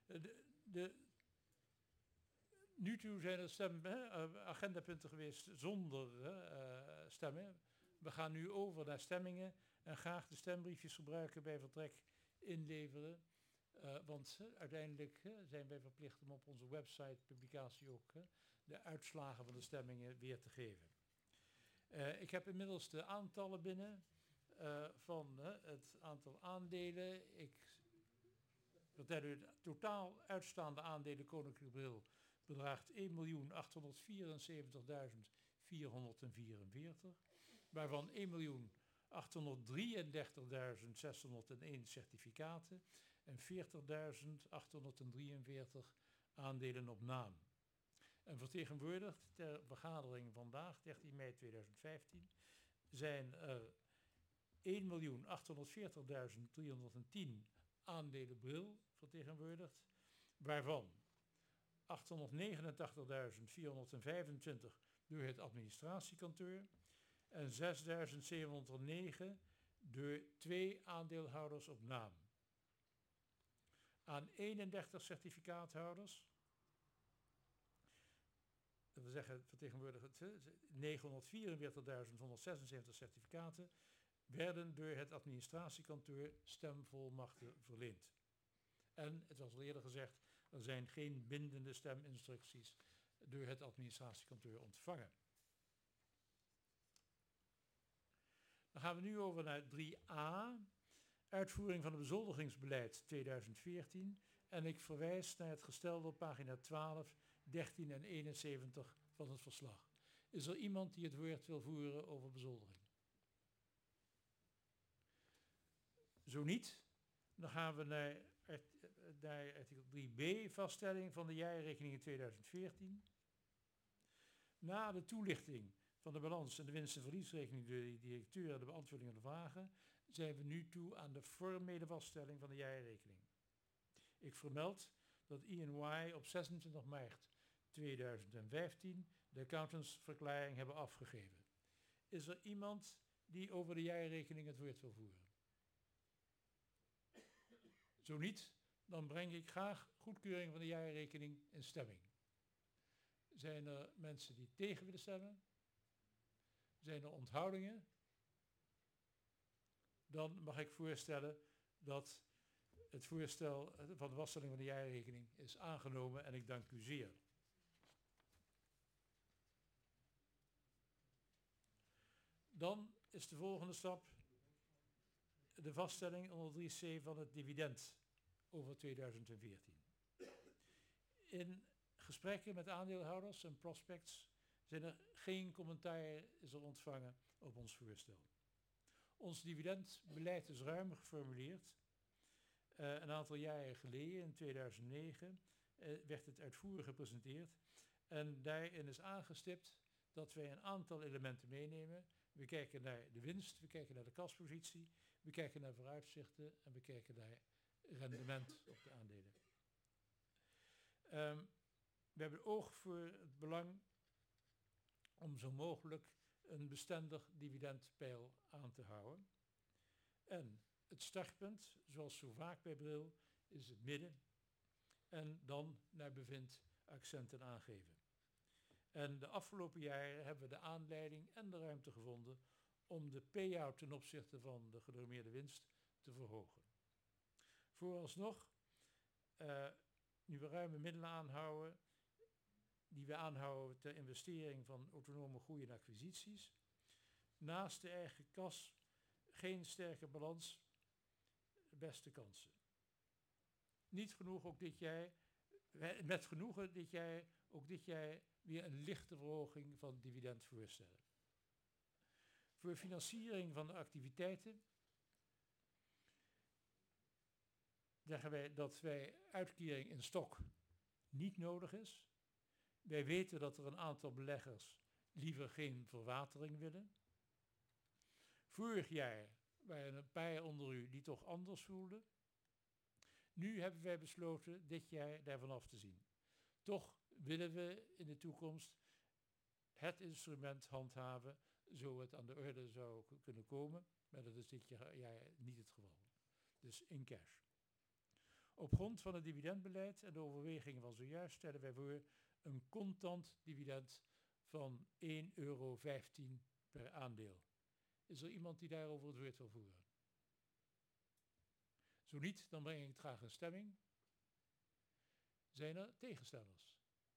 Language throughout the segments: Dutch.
Nu toe zijn er agendapunten geweest zonder stemmen. We gaan nu over naar stemmingen en graag de stembriefjes gebruiken bij vertrek inleveren. Want uiteindelijk zijn wij verplicht om op onze website publicatie ook de uitslagen van de stemmingen weer te geven. Ik heb inmiddels de aantallen binnen van het aantal aandelen. Ik vertel u, het totaal uitstaande aandelen Koninklijke Bril bedraagt 1.874.444, waarvan 1.833.601 certificaten en 40.843 aandelen op naam. En vertegenwoordigd ter vergadering vandaag, 13 mei 2015, zijn er 1.840.310 aandelen Bril vertegenwoordigd, waarvan 889.425 door het administratiekantoor en 6.709 door 2 aandeelhouders op naam. Aan 31 certificaathouders, dat wil zeggen vertegenwoordigd 944.176 certificaten, werden door het administratiekantoor stemvolmachten verleend. En, het was al eerder gezegd, er zijn geen bindende steminstructies door het administratiekantoor ontvangen. Dan gaan we nu over naar 3a, uitvoering van het bezoldigingsbeleid 2014. En ik verwijs naar het gestelde op pagina 12, 13 en 71 van het verslag. Is er iemand die het woord wil voeren over bezoldiging? Zo niet, dan gaan we naar artikel 3b, vaststelling van de jaarrekening 2014. Na de toelichting van de balans en de winst- en verliesrekening door de directeur en de beantwoording van de vragen, zijn we nu toe aan de formele vaststelling van de jaarrekening. Ik vermeld dat E&Y op 26 maart 2015 de accountantsverklaring hebben afgegeven. Is er iemand die over de jaarrekening het woord wil voeren? Zo niet, dan breng ik graag goedkeuring van de jaarrekening in stemming. Zijn er mensen die tegen willen stemmen? Zijn er onthoudingen? Dan mag ik voorstellen dat het voorstel van de vaststelling van de jaarrekening is aangenomen en ik dank u zeer. Dan is de volgende stap de vaststelling onder 3c van het dividend over 2014. In gesprekken met aandeelhouders en prospects zijn er geen commentaar is er ontvangen op ons voorstel. Ons dividendbeleid is ruim geformuleerd. Een aantal jaren geleden, in 2009, werd het uitvoerig gepresenteerd. En daarin is aangestipt dat wij een aantal elementen meenemen. We kijken naar de winst, we kijken naar de kaspositie, we kijken naar vooruitzichten en we kijken naar rendement op de aandelen. We hebben oog voor het belang om zo mogelijk een bestendig dividendpeil aan te houden. En het startpunt, zoals zo vaak bij Bril, is het midden en dan naar bevind accenten aangeven. En de afgelopen jaren hebben we de aanleiding en de ruimte gevonden om de payout ten opzichte van de genormeerde winst te verhogen. Vooralsnog, nu we ruime middelen aanhouden, die we aanhouden ter investering van autonome groei en acquisities, naast de eigen kas geen sterke balans, beste kansen. Niet genoeg ook dit jaar, met genoegen ook dit jaar weer een lichte verhoging van het dividend voorstellen. Voor financiering van de activiteiten zeggen wij dat wij uitkering in stok niet nodig is. Wij weten dat er een aantal beleggers liever geen verwatering willen. Vorig jaar waren een paar onder u die toch anders voelden. Nu hebben wij besloten dit jaar daarvan af te zien. Toch willen we in de toekomst het instrument handhaven, zo het aan de orde zou kunnen komen, maar dat is dit jaar niet het geval. Dus in cash. Op grond van het dividendbeleid en de overwegingen van zojuist stellen wij voor een contant dividend van €1,15 per aandeel. Is er iemand die daarover het woord wil voeren? Zo niet, dan breng ik het graag in stemming. Zijn er tegenstellers?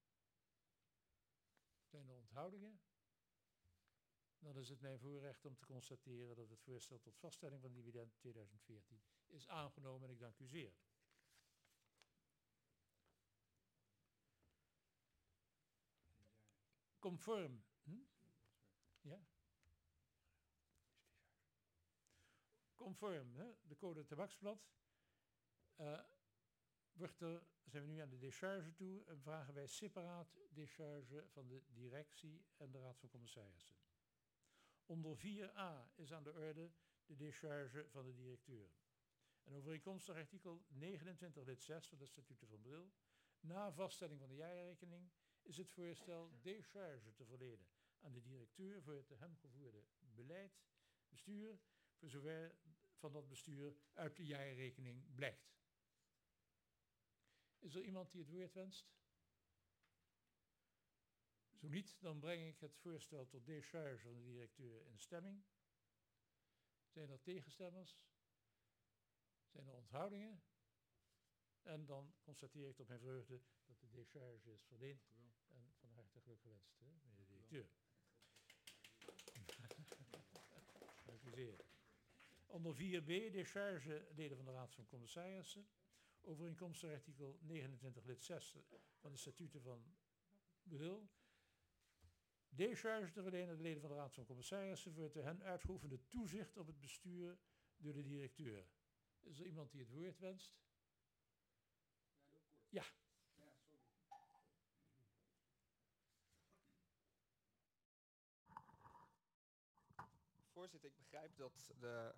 Zijn er onthoudingen? Dan is het mijn voorrecht om te constateren dat het voorstel tot vaststelling van dividend 2014 is aangenomen en ik dank u zeer. Conform. Ja? Conform de code tabaksblad zijn we nu aan de décharge toe en vragen wij separaat décharge van de directie en de raad van commissarissen. Onder 4a is aan de orde de décharge van de directeur. En overeenkomstig artikel 29 lid 6 van de statuten van Bril, na vaststelling van de jaarrekening, is het voorstel décharge te verlenen aan de directeur voor het te hem gevoerde bestuur, voor zover van dat bestuur uit de jaarrekening blijkt. Is er iemand die het woord wenst? Zo niet, dan breng ik het voorstel tot décharge van de directeur in stemming. Zijn er tegenstemmers? Zijn er onthoudingen? En dan constateer ik tot mijn vreugde dat de décharge is verleend. En van harte geluk gewenst, meneer de directeur. Dank u zeer. Onder 4b, décharge leden van de Raad van Commissarissen. Overeenkomstig artikel 29 lid 6 van de statuten van Bril. Décharge te verlenen aan de leden van de Raad van Commissarissen voor het te hen uitgeoefende toezicht op het bestuur door de directeur. Is er iemand die het woord wenst? Ja. Voorzitter, ik begrijp dat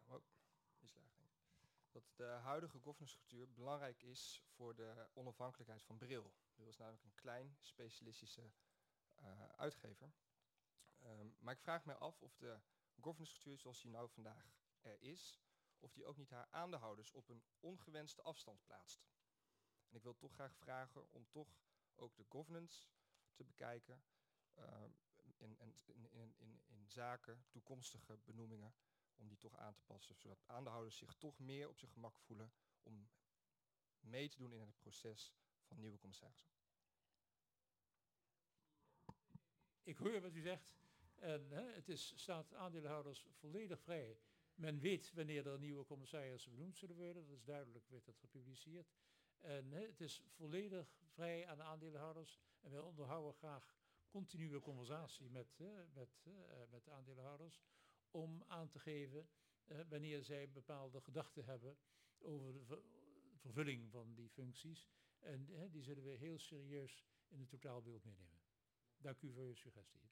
dat de huidige governance-structuur belangrijk is voor de onafhankelijkheid van Bril. Bril is namelijk een klein specialistische uitgever. Maar ik vraag mij af of de governance-structuur zoals die nou vandaag er is, of die ook niet haar aandeelhouders op een ongewenste afstand plaatst. En ik wil toch graag vragen om toch ook de governance te bekijken in zaken toekomstige benoemingen, om die toch aan te passen, zodat aandeelhouders zich toch meer op zijn gemak voelen om mee te doen in het proces van nieuwe commissarissen. Ik hoor wat u zegt. En het staat aandeelhouders volledig vrij. Men weet wanneer er nieuwe commissarissen benoemd zullen worden. Dat is duidelijk, werd dat gepubliceerd. En het is volledig vrij aan de aandeelhouders. En wij onderhouden graag continue conversatie met aandeelhouders om aan te geven wanneer zij bepaalde gedachten hebben over de vervulling van die functies. En die zullen we heel serieus in het totaalbeeld meenemen. Dank u voor uw suggestie.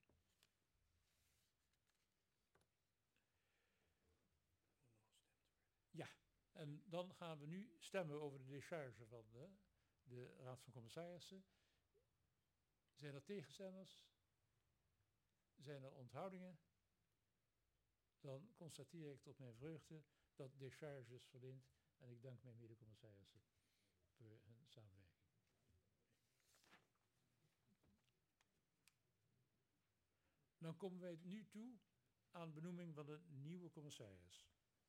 Ja, en dan gaan we nu stemmen over de décharge van de Raad van Commissarissen. Zijn er tegenstemmers? Zijn er onthoudingen? Dan constateer ik tot mijn vreugde dat décharge is verleend en ik dank mijn medecommissarissen voor hun samenwerking. Dan komen wij nu toe aan benoeming van de nieuwe commissaris.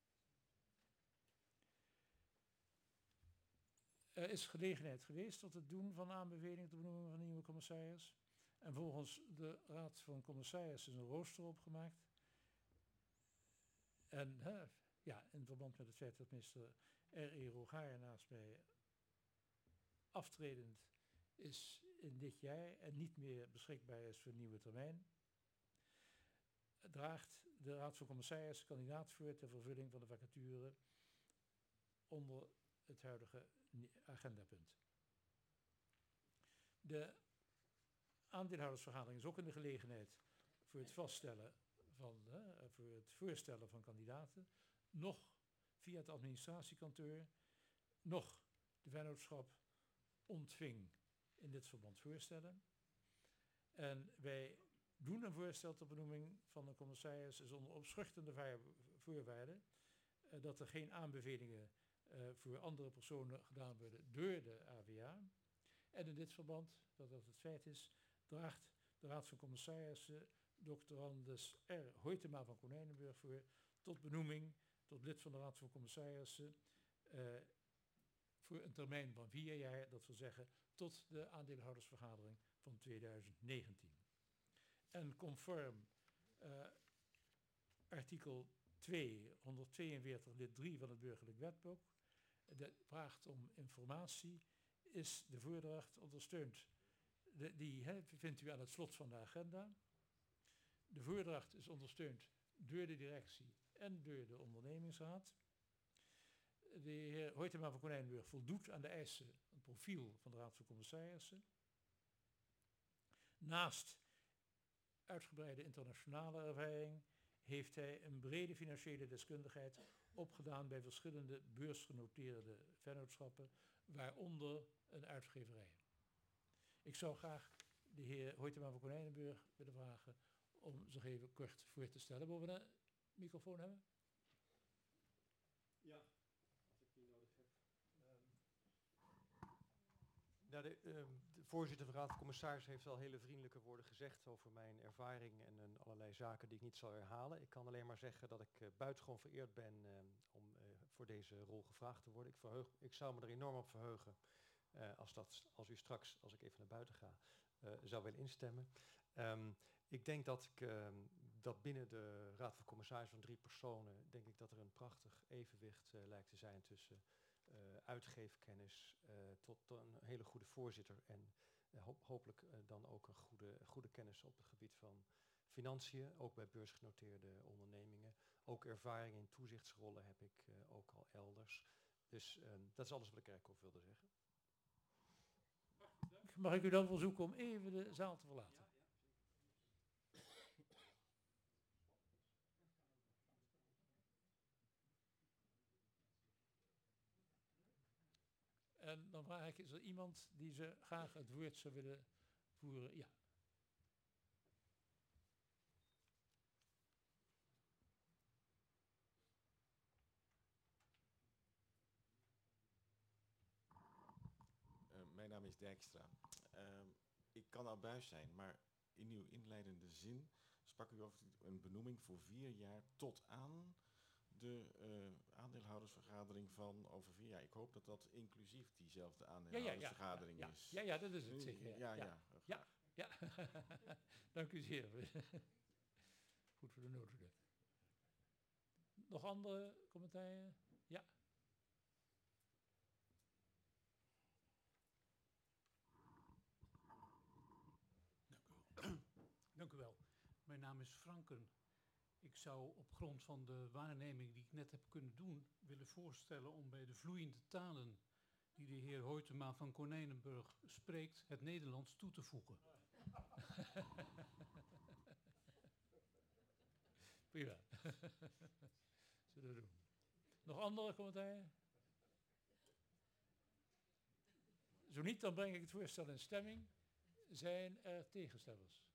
Er is gelegenheid geweest tot het doen van aanbevelingen ter benoeming van een nieuwe commissaris. En volgens de Raad van Commissarissen is een rooster opgemaakt. En in verband met het feit dat minister R.E. Rogaar naast mij aftredend is in dit jaar en niet meer beschikbaar is voor een nieuwe termijn, draagt de Raad van Commissarissen kandidaat voor ter vervulling van de vacature onder het huidige agendapunt. De aandeelhoudersvergadering is ook in de gelegenheid voor het vaststellen van, voor het voorstellen van kandidaten, nog via het administratiekantoor, nog de vennootschap ontving in dit verband voorstellen. En wij doen een voorstel ter benoeming van een commissaris is onder opschuchtende voorwaarden dat er geen aanbevelingen voor andere personen gedaan worden door de AVA. En in dit verband, dat dat het feit is, draagt de Raad van Commissarissen Dr. Anders R. Hoytema van Konijnenburg voor tot benoeming tot lid van de Raad van Commissarissen voor een termijn van 4 jaar, dat wil zeggen tot de aandeelhoudersvergadering van 2019. En conform artikel 242 lid 3 van het burgerlijk wetboek, dat vraagt om informatie, is de voordracht ondersteund. Die vindt u aan het slot van de agenda. De voordracht is ondersteund door de directie en door de ondernemingsraad. De heer Hoytema van Konijnenburg voldoet aan de eisen van het profiel van de Raad van Commissarissen. Naast uitgebreide internationale ervaring heeft hij een brede financiële deskundigheid opgedaan bij verschillende beursgenoteerde vennootschappen, waaronder een uitgeverij. Ik zou graag de heer Hoytema van Konijnenburg willen vragen om zich even kort voor te stellen. Mogen we een microfoon hebben? Ja, als ik die nodig heb. De voorzitter van de Raad van Commissarissen heeft al hele vriendelijke woorden gezegd over mijn ervaring en allerlei zaken die ik niet zal herhalen. Ik kan alleen maar zeggen dat ik buitengewoon vereerd ben om voor deze rol gevraagd te worden. Ik zou me er enorm op verheugen als u straks, als ik even naar buiten ga, zou willen instemmen. Ik denk dat binnen de Raad van Commissarissen van 3 personen, denk ik dat er een prachtig evenwicht lijkt te zijn tussen uitgeefkennis tot een hele goede voorzitter en hopelijk dan ook een goede kennis op het gebied van financiën, ook bij beursgenoteerde ondernemingen. Ook ervaring in toezichtsrollen heb ik ook al elders. Dus dat is alles wat ik eigenlijk over wilde zeggen. Mag ik u dan verzoeken om even de zaal te verlaten? En dan vraag ik, is er iemand die ze graag het woord zou willen voeren? Ja. Mijn naam is Dijkstra. Ik kan abuis zijn, maar in uw inleidende zin sprak u over een benoeming voor 4 jaar tot aan de aandeelhoudersvergadering van over 4 jaar. Ik hoop dat dat inclusief diezelfde aandeelhoudersvergadering is. Ja, dat is het zeker. Ja. Dank u zeer. Goed voor de noten. Nog andere commentaren? Ja. Dank u wel. Mijn naam is Franken. Ik zou op grond van de waarneming die ik net heb kunnen doen, willen voorstellen om bij de vloeiende talen die de heer Hoytema van Konijnenburg spreekt, het Nederlands toe te voegen. Prima. Zullen we doen. Nog andere commentaren? Zo niet, dan breng ik het voorstel in stemming. Zijn er tegenstemmers?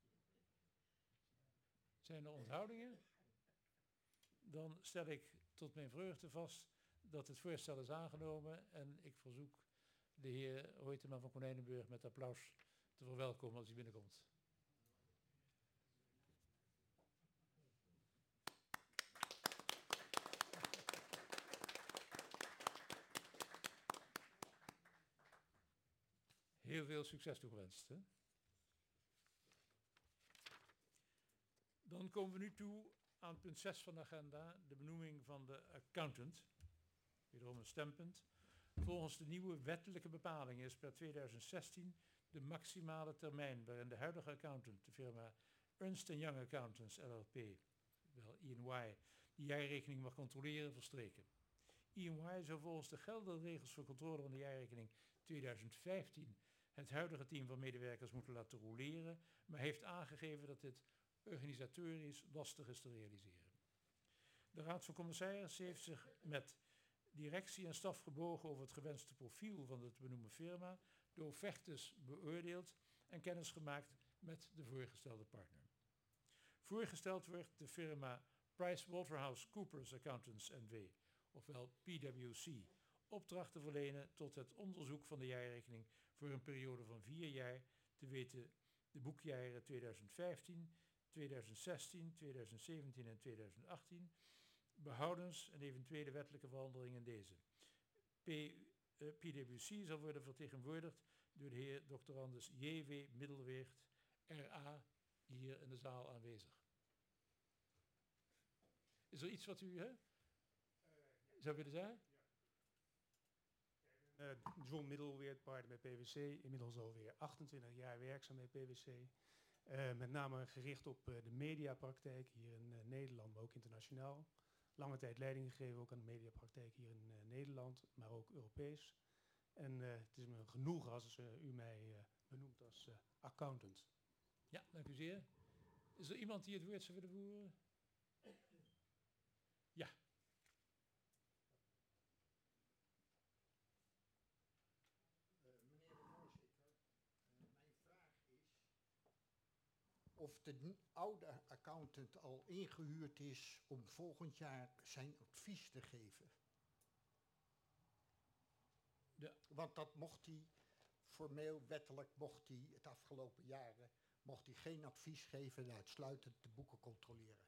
Zijn er onthoudingen? Dan stel ik tot mijn vreugde vast dat het voorstel is aangenomen en ik verzoek de heer Hoytema van Konijnenburg met applaus te verwelkomen als hij binnenkomt. Heel veel succes toegewenst. Hè? Dan komen we nu toe aan punt 6 van de agenda, de benoeming van de accountant. Wederom een stempunt. Volgens de nieuwe wettelijke bepalingen is per 2016 de maximale termijn waarin de huidige accountant, de firma Ernst Young Accountants LLP, wel EY, de jaarrekening mag controleren verstreken. EY zou volgens de geldende regels voor controle van de jaarrekening 2015 het huidige team van medewerkers moeten laten roleren, maar heeft aangegeven dat dit organisatorisch lastig is te realiseren. De Raad van Commissarissen heeft zich met directie en staf gebogen over het gewenste profiel van de te benoemen firma, de offertes beoordeeld en kennis gemaakt met de voorgestelde partner. Voorgesteld wordt de firma PricewaterhouseCoopers Accountants N.V., ofwel PwC, opdracht te verlenen tot het onderzoek van de jaarrekening voor een periode van 4 jaar, te weten de boekjaren 2015, 2016, 2017 en 2018, behoudens een eventuele wettelijke verandering in deze. PwC zal worden vertegenwoordigd door de heer doctorandus J.W. Middelweert, R.A., hier in de zaal aanwezig. Is er iets wat u zou willen zeggen? John Middelweert, partner bij PwC, inmiddels alweer 28 jaar werkzaam bij PwC. Met name gericht op de mediapraktijk hier in Nederland, maar ook internationaal. Lange tijd leiding gegeven ook aan de mediapraktijk hier in Nederland, maar ook Europees. En het is me een genoegen als u mij benoemt als accountant. Ja, dank u zeer. Is er iemand die het woord zou willen voeren? Ja. Meneer de voorzitter, mijn vraag is of de oude accountant al ingehuurd is om volgend jaar zijn advies te geven. Ja. Want dat mocht hij formeel, wettelijk, mocht hij het afgelopen jaren, mocht hij geen advies geven en uitsluitend de boeken controleren.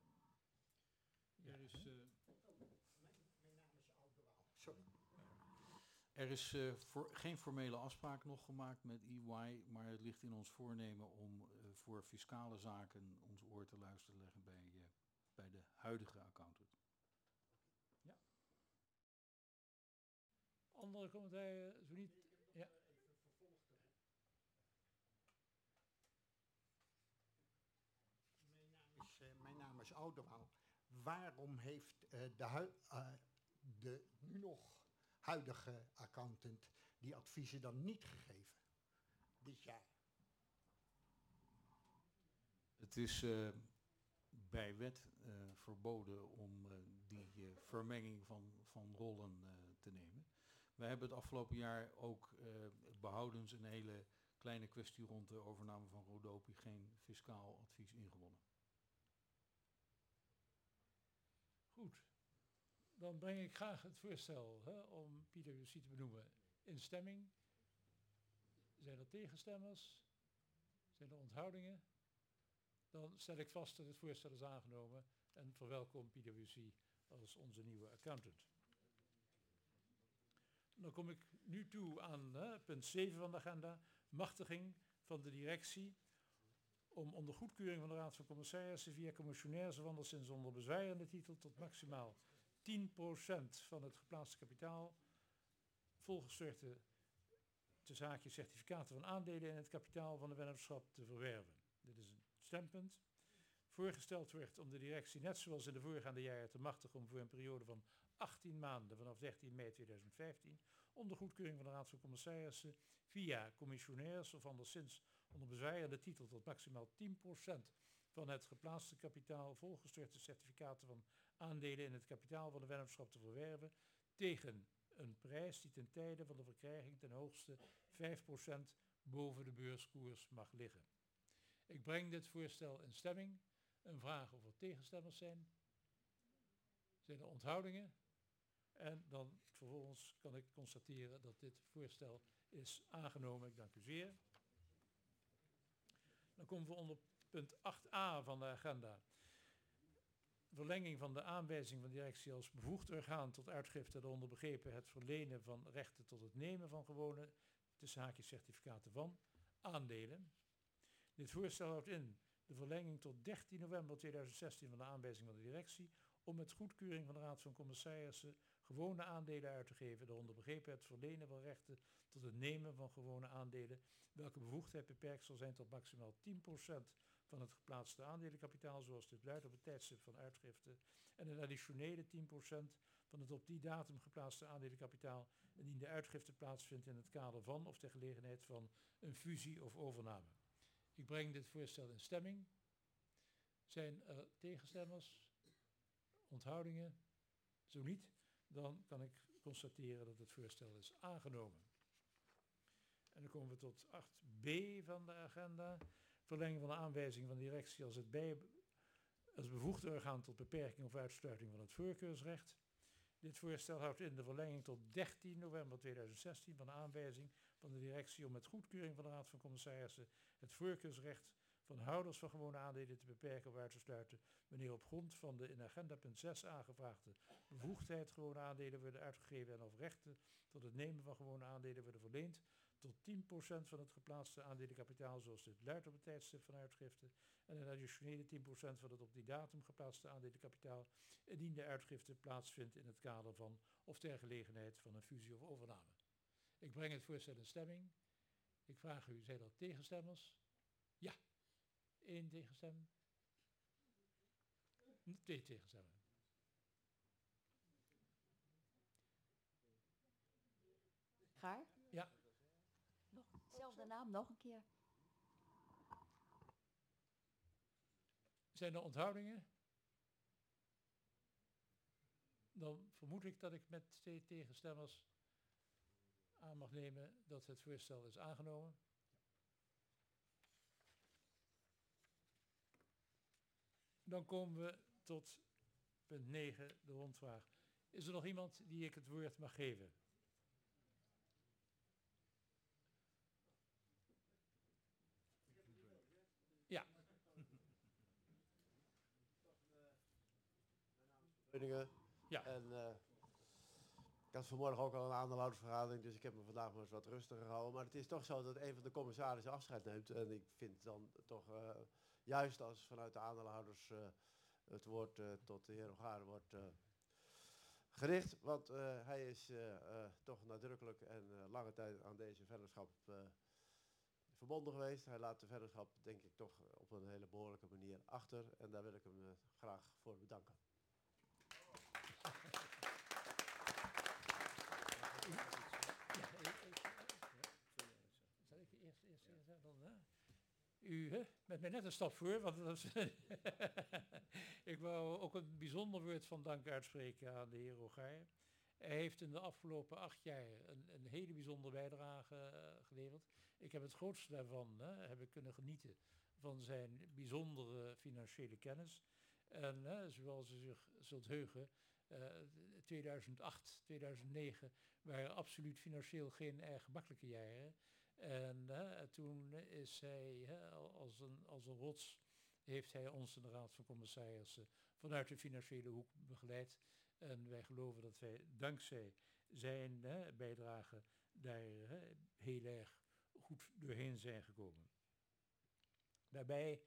Er is, Mijn naam is Oudewaal. Sorry. er is geen formele afspraak nog gemaakt met EY, maar het ligt in ons voornemen om voor fiscale zaken ons oor te luisteren leggen bij de huidige accountant. Ja. Andere commentaar, zo niet? Ja. Even vervolgd. Mijn naam is Oudewaal. Waarom heeft de nu nog huidige accountant die adviezen dan niet gegeven dit jaar? Het is bij wet verboden om die vermenging van rollen te nemen. Wij hebben het afgelopen jaar ook behoudens een hele kleine kwestie rond de overname van Rodopi geen fiscaal advies ingewonnen. Goed. Dan breng ik graag het voorstel om PwC te benoemen in stemming. Zijn er tegenstemmers? Zijn er onthoudingen? Dan stel ik vast dat het voorstel is aangenomen en verwelkom PwC als onze nieuwe accountant. Dan kom ik nu toe aan punt 7 van de agenda, machtiging van de directie om onder goedkeuring van de Raad van Commissarissen via commissionairs of anderszins onder bezwijrende titel tot maximaal 10% van het geplaatste kapitaal volgesorte tussen haakjes certificaten van aandelen in het kapitaal van de vennootschap te verwerven. Dit is een stempunt. Voorgesteld wordt om de directie net zoals in de voorgaande jaren te machtigen om voor een periode van 18 maanden vanaf 13 mei 2015 onder goedkeuring van de Raad van Commissarissen via commissionairs of anderszins onder bezwijrende titel tot maximaal 10% van het geplaatste kapitaal volgestorte certificaten van aandelen in het kapitaal van de vennootschap te verwerven tegen een prijs die ten tijde van de verkrijging ten hoogste 5% boven de beurskoers mag liggen. Ik breng dit voorstel in stemming. Een vraag of er tegenstemmers zijn. Zijn er onthoudingen? En dan vervolgens kan ik constateren dat dit voorstel is aangenomen. Ik dank u zeer. Dan komen we onder punt 8a van de agenda. Verlenging van de aanwijzing van de directie als bevoegd orgaan tot uitgifte, daaronder begrepen het verlenen van rechten tot het nemen van gewone tussen haakjes certificaten van aandelen. Dit voorstel houdt in de verlenging tot 13 november 2016 van de aanwijzing van de directie om met goedkeuring van de Raad van Commissarissen gewone aandelen uit te geven, daaronder begrepen het verlenen van rechten tot het nemen van gewone aandelen, welke bevoegdheid beperkt zal zijn tot maximaal 10% van het geplaatste aandelenkapitaal, zoals dit luidt op het tijdstip van uitgifte, en een additionele 10% van het op die datum geplaatste aandelenkapitaal, indien de uitgifte plaatsvindt in het kader van of ter gelegenheid van een fusie of overname. Ik breng dit voorstel in stemming. Zijn er tegenstemmers? Onthoudingen? Zo niet, dan kan ik constateren dat het voorstel is aangenomen. En dan komen we tot 8b van de agenda. Verlenging van de aanwijzing van de directie als bevoegd orgaan tot beperking of uitsluiting van het voorkeursrecht. Dit voorstel houdt in de verlenging tot 13 november 2016 van de aanwijzing van de directie om met goedkeuring van de Raad van Commissarissen het voorkeursrecht van houders van gewone aandelen te beperken of uit te sluiten, wanneer op grond van de in agenda punt 6 aangevraagde bevoegdheid gewone aandelen worden uitgegeven en of rechten tot het nemen van gewone aandelen worden verleend tot 10% van het geplaatste aandelenkapitaal zoals dit luidt op het tijdstip van uitgifte en een additionele 10% van het op die datum geplaatste aandelenkapitaal indien de uitgifte plaatsvindt in het kader van of ter gelegenheid van een fusie of overname. Ik breng het voorstel in stemming. Ik vraag u, zijn er tegenstemmers? Ja. 1 tegenstem. 2 tegenstemmen. Gaar? Ja. Nog, zelfde naam, nog een keer. Zijn er onthoudingen? Dan vermoed ik dat ik met 2 tegenstemmers aan mag nemen dat het voorstel is aangenomen. Dan komen we tot punt 9, de rondvraag. Is er nog iemand die ik het woord mag geven? Ja. Ja. En ik had vanmorgen ook al een aandeelhoudersvergadering, dus ik heb me vandaag maar eens wat rustiger gehouden. Maar het is toch zo dat een van de commissarissen afscheid neemt. En ik vind dan toch juist als vanuit de aandeelhouders het woord tot de heer Ogaar wordt gericht. Want hij is toch nadrukkelijk en lange tijd aan deze vennootschap verbonden geweest. Hij laat de vennootschap denk ik toch op een hele behoorlijke manier achter. En daar wil ik hem graag voor bedanken. Zal ik eerst dan, hè? U met mij net een stap voor, want dat is ik wou ook een bijzonder woord van dank uitspreken aan de heer Ogaar. Hij heeft in de afgelopen 8 jaar een hele bijzondere bijdrage geleverd. Ik heb het grootste daarvan heb ik kunnen genieten van zijn bijzondere financiële kennis. En zoals u zich zult heugen, 2008, 2009 waren absoluut financieel geen erg gemakkelijke jaren. En toen is hij als een rots, heeft hij ons in de Raad van Commissarissen vanuit de financiële hoek begeleid. En wij geloven dat wij dankzij zijn bijdrage daar heel erg goed doorheen zijn gekomen. Daarbij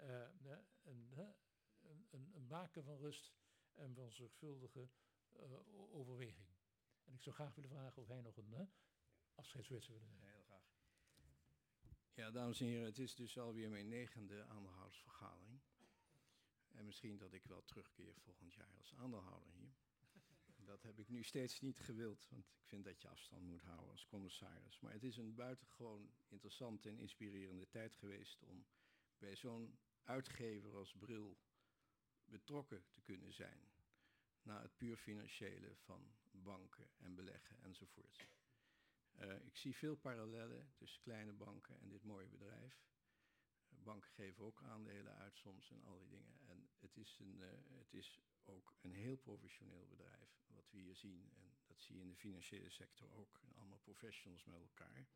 een maken van rust en van zorgvuldige overweging. En ik zou graag willen vragen of hij nog een afscheidswoord zou willen zeggen. Heel graag. Ja, dames en heren, het is dus alweer mijn 9e aandeelhoudersvergadering. En misschien dat ik wel terugkeer volgend jaar als aandeelhouder hier. Dat heb ik nu steeds niet gewild, want ik vind dat je afstand moet houden als commissaris. Maar het is een buitengewoon interessante en inspirerende tijd geweest om bij zo'n uitgever als Bril betrokken te kunnen zijn. Na het puur financiële van banken en beleggen enzovoort. Ik zie veel parallellen tussen kleine banken en dit mooie bedrijf. Banken geven ook aandelen uit soms en al die dingen. En het is ook een heel professioneel bedrijf, wat we hier zien. En dat zie je in de financiële sector ook. Allemaal professionals met elkaar.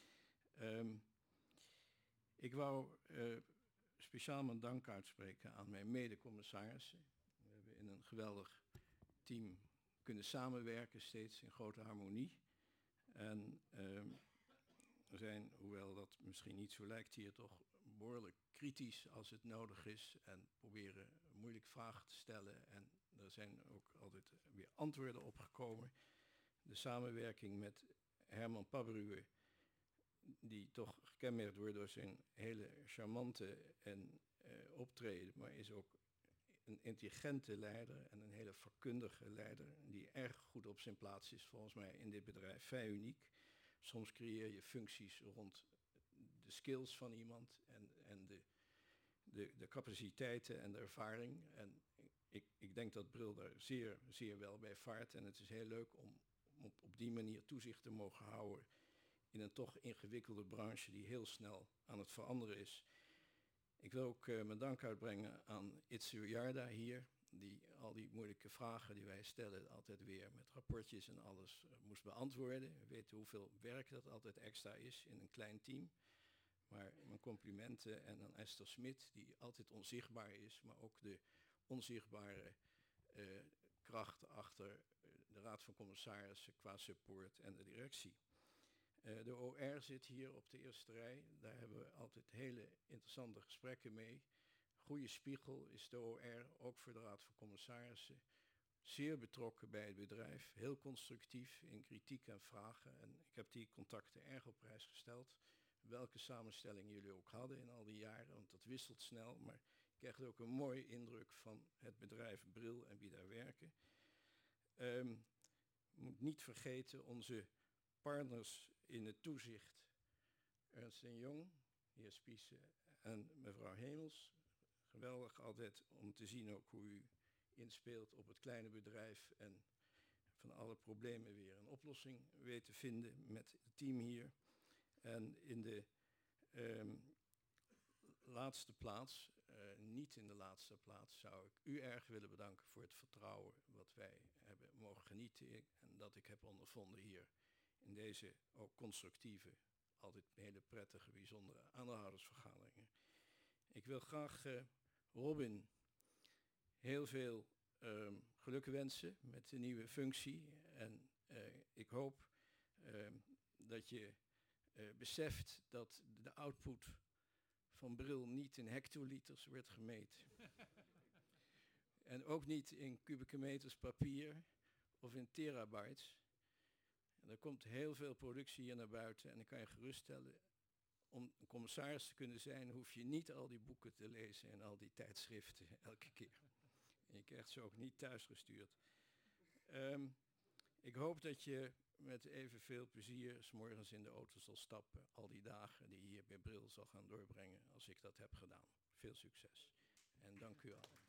Ik wou speciaal mijn dank uitspreken aan mijn mede-commissarissen. We hebben in een geweldig team kunnen samenwerken, steeds in grote harmonie. En we zijn, hoewel dat misschien niet zo lijkt hier, toch behoorlijk kritisch als het nodig is. En proberen moeilijke vragen te stellen. En er zijn ook altijd weer antwoorden op gekomen. De samenwerking met Herman Pabruwe, die toch gekenmerkt wordt door zijn hele charmante optreden, maar is ook een intelligente leider en een hele vakkundige leider die erg goed op zijn plaats is volgens mij in dit bedrijf. Vrij uniek. Soms creëer je functies rond de skills van iemand en de capaciteiten en de ervaring. En ik denk dat Bril daar zeer, zeer wel bij vaart. En het is heel leuk om op die manier toezicht te mogen houden in een toch ingewikkelde branche die heel snel aan het veranderen is. Ik wil ook mijn dank uitbrengen aan Itse Uyarda hier, die al die moeilijke vragen die wij stellen altijd weer met rapportjes en alles moest beantwoorden. We weten hoeveel werk dat altijd extra is in een klein team. Maar mijn complimenten en aan Esther Smit, die altijd onzichtbaar is, maar ook de onzichtbare kracht achter de Raad van Commissarissen qua support en de directie. De OR zit hier op de eerste rij. Daar hebben we altijd hele interessante gesprekken mee. Goede spiegel is de OR, ook voor de Raad van Commissarissen. Zeer betrokken bij het bedrijf, heel constructief in kritiek en vragen. En ik heb die contacten erg op prijs gesteld. Welke samenstelling jullie ook hadden in al die jaren, want dat wisselt snel. Maar ik krijg ook een mooie indruk van het bedrijf Bril en wie daar werken. Moet niet vergeten onze partners in het toezicht. Ernst & Young, de heer Spiesse en mevrouw Hemels. Geweldig altijd om te zien ook hoe u inspeelt op het kleine bedrijf en van alle problemen weer een oplossing weet te vinden met het team hier. En in de laatste plaats, niet in de laatste plaats, zou ik u erg willen bedanken voor het vertrouwen wat wij hebben mogen genieten en dat ik heb ondervonden hier in deze ook constructieve, altijd hele prettige, bijzondere aandeelhoudersvergaderingen. Ik wil graag Robin heel veel geluk wensen met de nieuwe functie. En ik hoop dat je beseft dat de output van Bril niet in hectoliters wordt gemeten. En ook niet in kubieke meters papier of in terabytes. En er komt heel veel productie hier naar buiten en dan kan je geruststellen, om een commissaris te kunnen zijn, hoef je niet al die boeken te lezen en al die tijdschriften elke keer. En je krijgt ze ook niet thuisgestuurd. Ik hoop dat je met evenveel plezier 's morgens in de auto zal stappen, al die dagen die je hier bij Bril zal gaan doorbrengen als ik dat heb gedaan. Veel succes en dank u allen.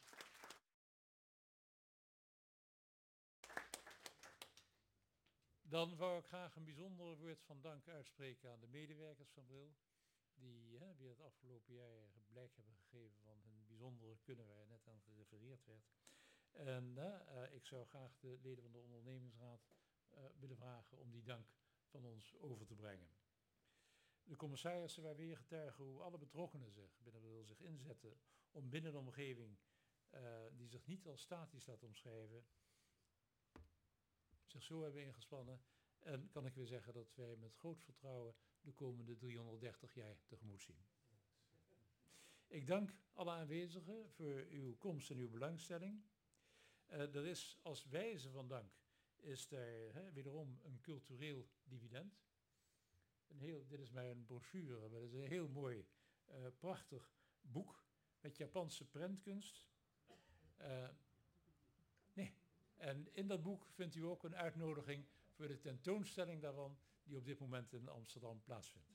Dan wou ik graag een bijzonder woord van dank uitspreken aan de medewerkers van Bril, die weer het afgelopen jaar blijk hebben gegeven van hun bijzondere kunnen waar net aan gerefereerd werd. En ik zou graag de leden van de ondernemingsraad willen vragen om die dank van ons over te brengen. De commissarissen waren weer getuigen hoe alle betrokkenen zich binnen Bril zich inzetten om binnen de omgeving die zich niet als statisch laat omschrijven, zich zo hebben ingespannen. En kan ik weer zeggen dat wij met groot vertrouwen de komende 330 jaar tegemoet zien. Ik dank alle aanwezigen voor uw komst en uw belangstelling. Er is als wijze van dank is er wederom een cultureel dividend. Dit is maar een brochure, maar het is een heel mooi, prachtig boek met Japanse prentkunst. En in dat boek vindt u ook een uitnodiging voor de tentoonstelling daarvan die op dit moment in Amsterdam plaatsvindt.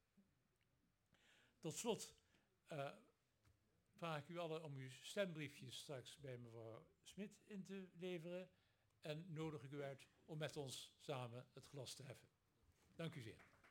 Tot slot vraag ik u allen om uw stembriefjes straks bij mevrouw Smit in te leveren en nodig ik u uit om met ons samen het glas te heffen. Dank u zeer.